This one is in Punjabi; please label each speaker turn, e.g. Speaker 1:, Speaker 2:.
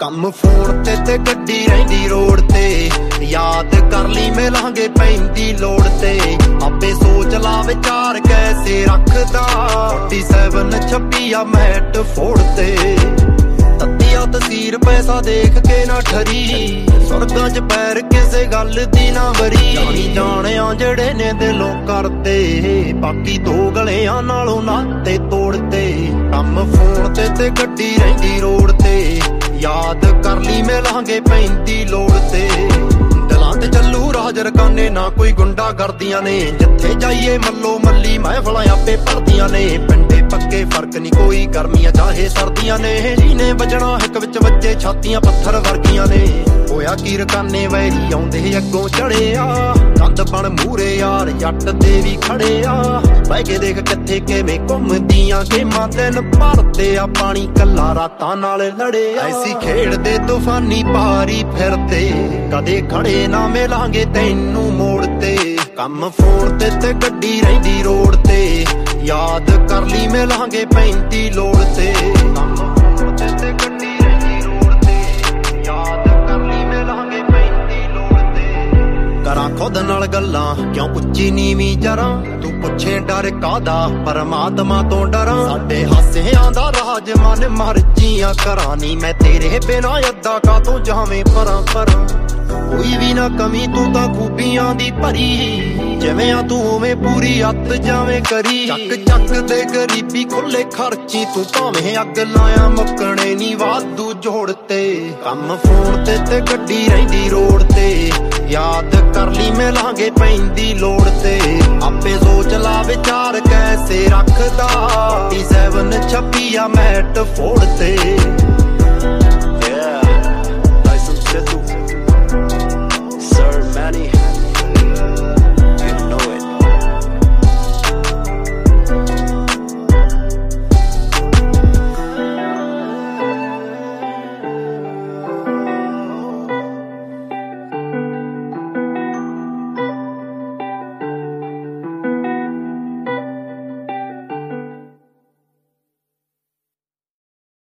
Speaker 1: ਕੰਮ ਫੋਨ ਤੇ ਗੱਡੀ ਰਹਿੰਦੀ ਰੋਡ ਤੇ, ਯਾਦ ਕਰ ਲਈ ਮਿਲਾਂਗੇ ਪੈਂਦੀ ਲੋੜ ਤੇ। ਆਪੇ ਸੋਚ ਲਾ ਵਿਚਾਰ ਕੈਸੇ ਰੱਖਦਾ, 47 26 ਮੈਟ ਫੋੜ ਤੇ। ਤੱਤੀਆ ਤਸੀਰ ਪੈਸਾ ਦੇਖ ਕੇ ਨਾ ਠਰੀ, ਸੁਰਗਾਂ 'ਚ ਪੈਰ ਕਿਸੇ ਗੱਲ ਦੀ ਨਾ ਵਰੀ। ਜਾਣੀ ਜਾਣਿਆ ਜਿਹੜੇ ਨੇ ਦਿਲੋਂ ਕਰਦੇ, ਬਾਕੀ ਦੋ ਗਲਿਆਂ ਨਾਲੋਂ ਨਾਤੇ ਤੋੜਤੇ। ਕੰਮ ਫੋਨ ਤੇ ਗੱਡੀ ਰਹਿੰਦੀ ਰੋਡ ਤੇ, ਯਾਦ ਕਰ ਲਈ ਮਿਲਾਂਗੇ ਪੈਂਦੀ ਲੋੜ ਤੇ। ਦਿਲਾਂ ਤੇ ਚੱਲੂ ਰਾਜ ਰਕਾਨੇ, ਨਾ ਕੋਈ ਗੁੰਡਾ ਕਰਦੀਆਂ ਨੇ। ਜਿੱਥੇ ਜਾਈਏ ਮੱਲੋ ਮੱਲੀ ਮਹਿਫਲਾਂ ਆਪੇ ਭਰਦੀਆਂ ਨੇ। ਪਿੰਡੇ ਪੱਕੇ ਫਰਕ ਨਹੀਂ ਕੋਈ, ਗਰਮੀਆਂ ਚਾਹੇ ਸਰਦੀਆਂ ਨੇ। ਜਿਹਨੇ ਵੱਜਣਾ ਹਿੱਕ ਵਿੱਚ ਵੱਜੇ, ਛਾਤੀਆਂ ਪੱਥਰ ਵਰਗੀਆਂ ਨੇ। ਹੋਇਆ ਕੀ ਰਕਾਨੇ ਵੈਰੀ ਆਉਂਦੇ ਅੱਗੋਂ ਚੜਿਆ, ਕੰਧ ਬਣ ਮੂਰੇ ਯਾਰ ਜੱਟ ਦੇ ਵੀ ਖੜੇ ਆ। ਬਹਿ ਕੇ ਦੇਖ ਕਿੱਥੇ ਕਿਵੇਂ ਘੁੰਮਦੀਆਂ ਗੇਮਾਂ, ਦਿਨ ਭਰਦੇ ਆ ਪਾਣੀ ਕੱਲਾ ਰਾਤਾਂ ਨਾਲ ਲੜਿਆ। ਐਸੀ ਖੇਡਦੇ ਤੂਫਾਨੀ ਪਾਰੀ ਫਿਰਦੇ, ਕਦੇ ਖੜੇ ਨਾ ਮਿਲਾਂਗੇ ਤੈਨੂੰ ਮੋੜ ਤੇ। ਕੰਮ ਫੋਨ ਤੇ ਗੱਡੀ ਰਹਿੰਦੀ ਰੋਡ ਤੇ, ਯਾਦ ਕਰ ਲਈ ਮਿਲਾਂਗੇ ਪੈਂਦੀ ਲੋੜ ਤੇ। ਕੰਮ ਫੋਨ ਤੇ ਗੱਡੀ ਰਹਿੰਦੀ ਰੋਡ ਤੇ, ਯਾਦ ਕਰ ਲਈ ਮਿਲਾਂਗੇ ਪੈਂਦੀ ਲੋੜ ਤੇ। ਕਰਾਂ ਖੁਦ ਨਾਲ ਗੱਲਾਂ ਕਿਉਂ ਉੱਚੀ ਨੀਵੀਂ ਜਰਾਂ, ਤੂੰ ਪੁੱਛੇ ਡਰ ਕਾਦਾ ਪਰਮਾਤਮਾ ਤੋਂ ਡਰਾਂ। ਸਾਡੇ ਹਾਸਿਆਂ ਦਾ ਰਾਜ ਮਨ ਮਰਜ਼ੀਆਂ ਕਰਾਂ, ਨੀ ਮੈਂ ਤੇਰੇ ਬਿਨਾਂ ਅੱਧਾ ਕਾਤੋਂ ਜਾਵੇਂ ਪਰਾਂ ਪਰਾਂ। ਕੋਈ ਵੀ ਨਾ ਕਮੀ ਤੂੰ ਤਾਂ ਖੂਬੀਆਂ ਦੀ ਭਰੀ, ਜਿਵੇਂ ਆ ਤੂੰ ਉਵੇਂ ਪੂਰੀ ਅੱਤ ਜਾਵੇਂ ਕਰੀ। ਚੱਕ ਚੱਕ ਦੇ ਗਰੀਬੀ ਖੁੱਲੇ ਖਰਚੀ, ਤੂੰ ਭਾਵੇਂ ਅੱਗ ਲਾਇਆ ਮੁੱਕਣੇ ਨੀ ਵਾਧੂ ਜੋੜ ਤੇ। ਕੰਮ ਫੋਨ ਤੇ ਗੱਡੀ ਰਹਿੰਦੀ ਰੋਡ ਤੇ, ਯਾਦ ਕਰ ਲਈ ਮਿਲਾਂਗੇ ਪੈਂਦੀ ਲੋੜ ਤੇ। ਆਪੇ ਸੋਚ ਲਾ ਵਿਚਾਰ ਕੈਸੇ ਰੱਖਦਾ, 47 26 ਮੈਟ ਫੋੜ ਤੇ।